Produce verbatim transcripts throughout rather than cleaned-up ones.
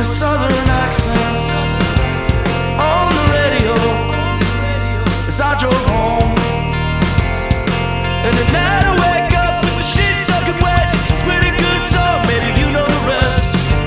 with southern accents on the radio as I drove home. And at night I wake up with the sheets soaking wet. It's a pretty good song. Maybe you know the rest.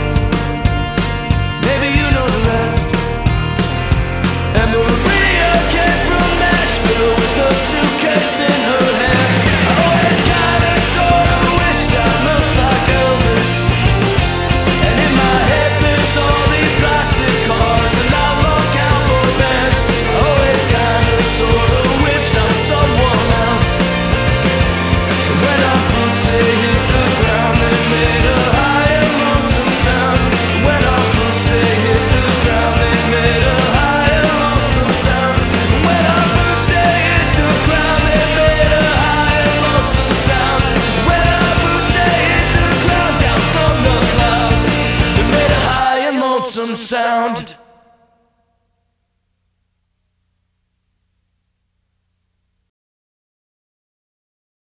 Maybe you know the rest. And the Maria came from Nashville with a suitcase in her hand. I always kinda sorta wished I looked like Elvis. And in my head there's all these classic cars and outlaw cowboy bands. I always kinda sorta wished I was someone else. And when our boots they hit the ground, they made a high and lonesome sound. And when our boots they hit the ground, they made a high and lonesome sound. And when our boots they hit the ground, they made a high and lonesome sound. And when our boots they hit the ground, down from the clouds, they made a high and lonesome sound.